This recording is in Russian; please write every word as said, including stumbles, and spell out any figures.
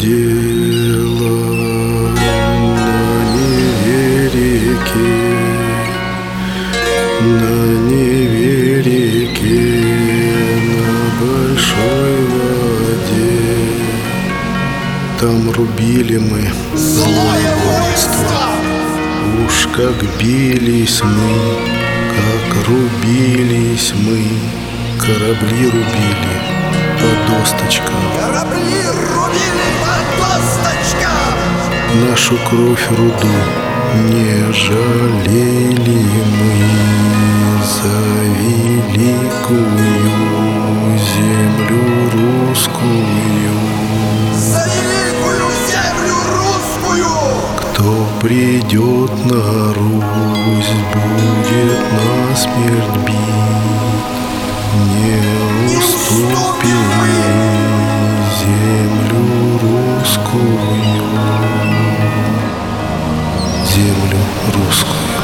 дело на Неве реке, на Неве реке, на большой воде. Там рубили мы злое воинство, уж как бились мы, как рубились мы, корабли рубили по досточкам. Корабли рубили по досточкам. Нашу кровь руду не жалели мы за великую землю русскую. За великую землю русскую. Кто придет на Русь, будет насмерть бит. Не уступим мы землю русскую, землю русскую.